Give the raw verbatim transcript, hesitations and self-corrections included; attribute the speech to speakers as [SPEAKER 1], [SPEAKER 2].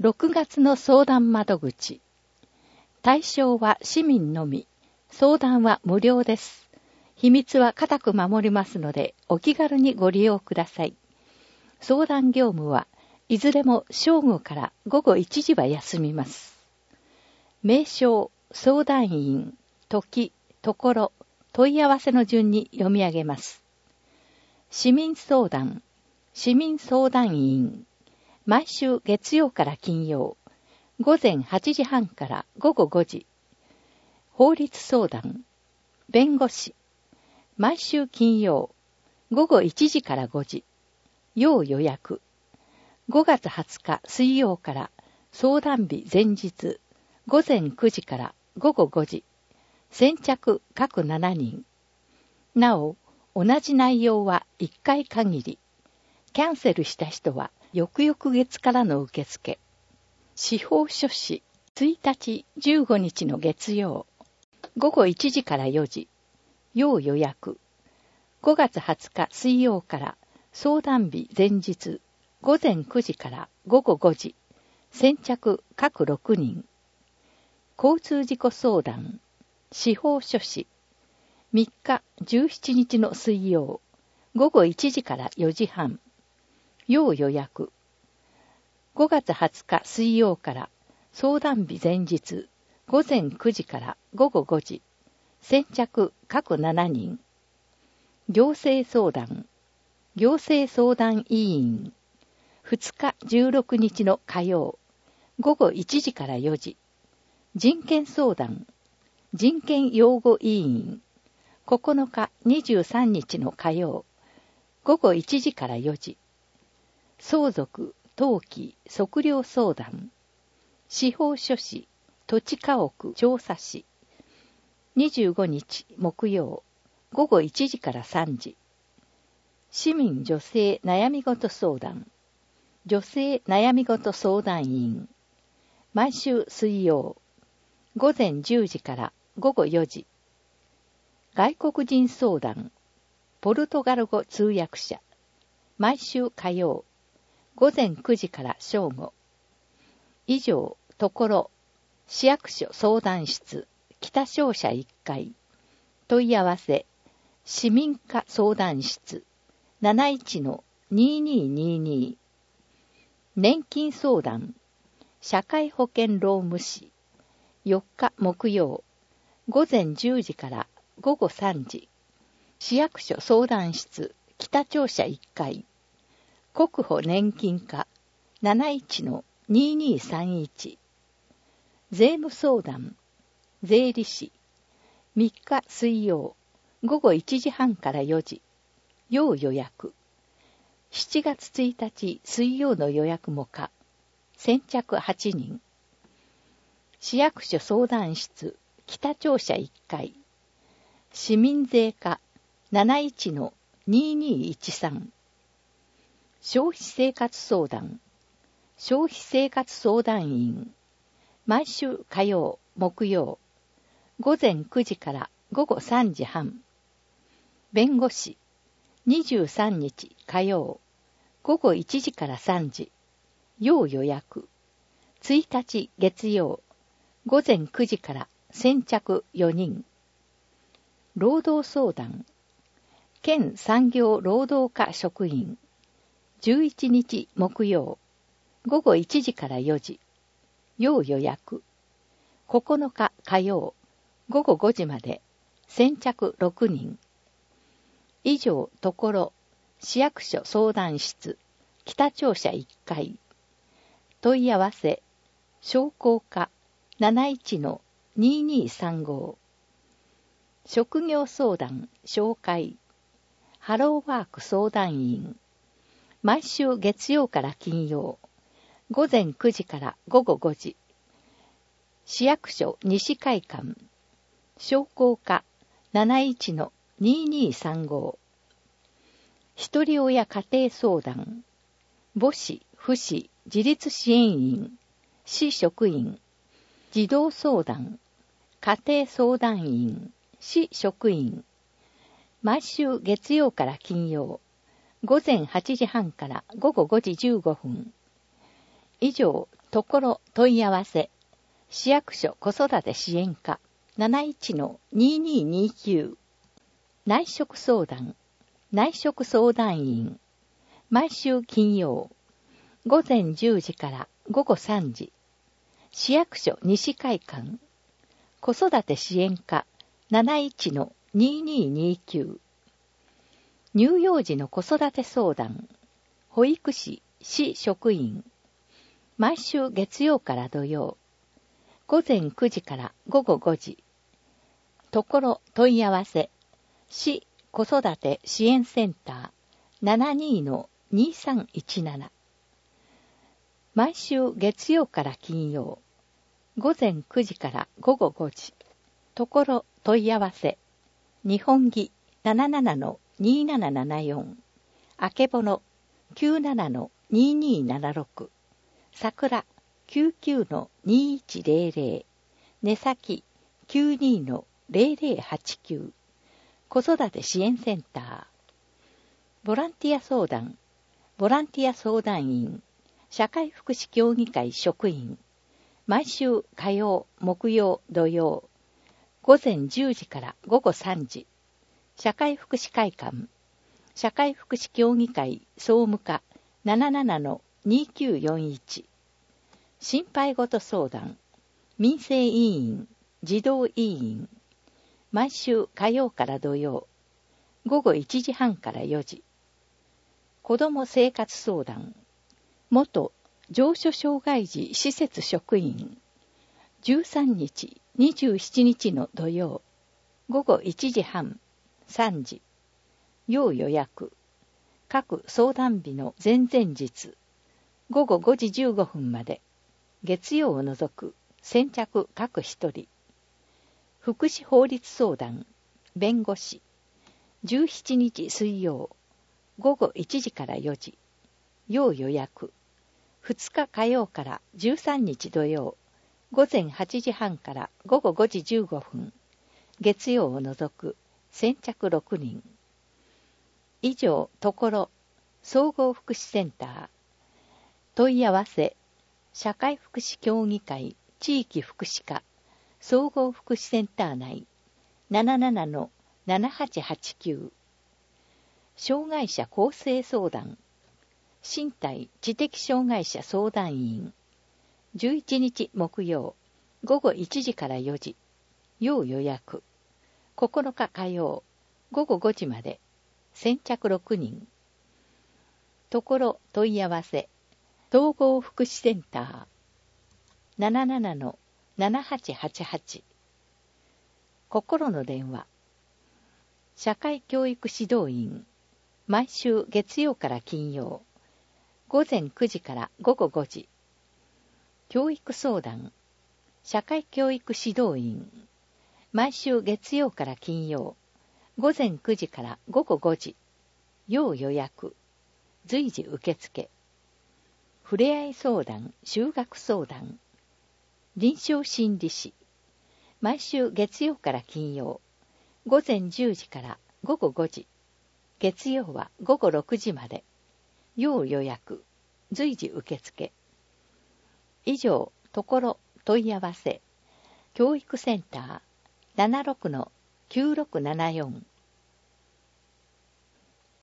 [SPEAKER 1] ろくがつの相談窓口。対象は市民のみ。相談は無料です。秘密は固く守りますので、お気軽にご利用ください。相談業務はいずれも正午から午後いちじは休みます。名称、相談員、時、ところ、問い合わせの順に読み上げます。市民相談、市民相談員。毎週月曜から金曜、午前はちじはんから午後ごじ。法律相談、弁護士。毎週金曜、午後いちじからごじ。要予約。ごがつはつか水曜から相談日前日、午前くじから午後ごじ。先着各しちにん。なお、同じ内容はいっかい限り。キャンセルした人は翌々月からの受付。司法書士、いちにちじゅうごにちの月曜、午後いちじからよじ。要予約。ごがつはつか水曜から相談日前日、午前くじから午後ごじ。先着各ろくにん。交通事故相談、司法書士。みっかじゅうしちにちの水曜、午後いちじからよじはん。要予約。ごがつはつか水曜から相談日前日、午前くじから午後ごじ。先着各しちにん。行政相談、行政相談委員。ふつかじゅうろくにちの火曜、午後いちじからよじ。人権相談、人権擁護委員。ここのかにじゅうさんにちの火曜、午後いちじからよじ。相続、登記、測量相談。司法書士、土地家屋調査士。にじゅうごにち木曜、午後いちじからさんじ。市民女性悩み事相談。女性悩み事相談員。毎週水曜、午前じゅうじから午後よじ。外国人相談。ポルトガル語通訳者。毎週火曜、午前くじから正午。以上、ところ、市役所相談室、北商社いっかい。問い合わせ、市民課相談室、なないちのににーにーにー。年金相談、社会保険労務士。よっか木曜、午前じゅうじから午後さんじ。市役所相談室、北庁舎いっかい。国保年金課、なないちのににーさんいち。税務相談、税理士。みっか水曜、午後いちじはんからよじ。要予約。しちがつついたち水曜の予約も可。先着はちにん。市役所相談室、北庁舎いっかい。市民税課、なないちのににーいちさん。消費生活相談、消費生活相談員。毎週火曜、木曜、午前くじから午後さんじはん。弁護士、にじゅうさんにち火曜、午後いちじからさんじ。要予約。ついたち月曜、午前くじから先着よにん。労働相談、県産業労働課職員。じゅういちにち木曜、午後いちじからよじ。要予約。ここのか火曜、午後ごじまで。先着ろくにん。以上、ところ、市役所相談室、北庁舎いっかい。問い合わせ、商工課なないちのににーさんご。職業相談、紹介。ハローワーク相談員。毎週月曜から金曜、午前くじから午後ごじ。市役所西会館。商工課なないちのににーさんご。一人親家庭相談。母子、父子、自立支援員。市職員。児童相談。家庭相談員。市職員。毎週月曜から金曜、午前はちじはんから午後ごじじゅうごふん。以上、 ところ問い合わせ、市役所子育て支援課 ななじゅういちのにーにーにーきゅう。内職相談、内職相談員、毎週金曜、午前じゅうじから午後さんじ、市役所西会館、子育て支援課 ななじゅういちのにーにーにーきゅう。乳幼児の子育て相談、保育士、市職員、毎週月曜から土曜、午前くじから午後ごじ、ところ問い合わせ、市子育て支援センター ななじゅうにのにーさんいちなな。毎週月曜から金曜、午前くじから午後ごじ、ところ問い合わせ、日本儀 ななじゅうななのにーななななよん、あけぼの きゅうななのにーにーななろく、桜 きゅうきゅうのにーいちぜろぜろ、根先 きゅうにーのぜろぜろはちきゅう、子育て支援センター。ボランティア相談、ボランティア相談員、社会福祉協議会職員、毎週火曜、木曜、土曜、午前じゅうじから午後さんじ、社会福祉会館、社会福祉協議会総務課 ななじゅうななのにーきゅうよんいち。心配事相談、民生委員、児童委員、毎週火曜から土曜、午後いちじはんからよじ。子ども生活相談、元上所障害児施設職員、じゅうさんにち、にじゅうしちにちの土曜、午後いちじはん、さんじ、要予約、各相談日の前々日、午後ごじじゅうごふんまで、月曜を除く先着各一人。福祉法律相談、弁護士、じゅうしちにち水曜、午後いちじからよじ、要予約、ふつか火曜からじゅうさんにち土曜、午前はちじはんから午後ごじじゅうごふん、月曜を除く先着ろくにん。以上、ところ、総合福祉センター、問い合わせ、社会福祉協議会地域福祉課、総合福祉センター内 ななじゅうななのななはちはちきゅう。障害者構成相談、身体知的障害者相談員、じゅういちにち木曜、午後いちじからよじ、要予約、ここのか火曜、午後ごじまで、先着ろくにん。ところ問い合わせ、統合福祉センター、ななじゅうななのななはちはちはち。心の電話、社会教育指導員、毎週月曜から金曜、午前くじから午後ごじ。教育相談、社会教育指導員、毎週月曜から金曜、午前くじから午後ごじ。要予約、随時受付。ふれあい相談、就学相談、臨床心理士、毎週月曜から金曜、午前じゅうじから午後ごじ。月曜は午後ろくじまで。要予約、随時受付。以上、ところ問い合わせ、教育センター ななじゅうろくのきゅうろくななよん。